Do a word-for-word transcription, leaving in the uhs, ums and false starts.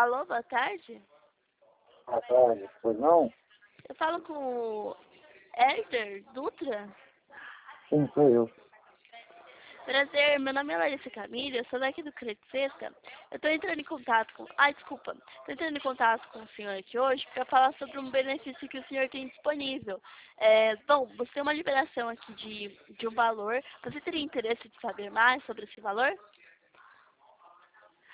Alô, boa tarde. Boa tarde, pois não? Eu falo com o Herder Dutra. Sim, sou eu. Prazer, meu nome é Larissa Camila, eu sou daqui do Crescesca. Eu estou entrando em contato com... Ai, desculpa. Estou entrando em contato com o senhor aqui hoje para falar sobre um benefício que o senhor tem disponível. É, bom, você tem uma liberação aqui de, de um valor. Você teria interesse de saber mais sobre esse valor?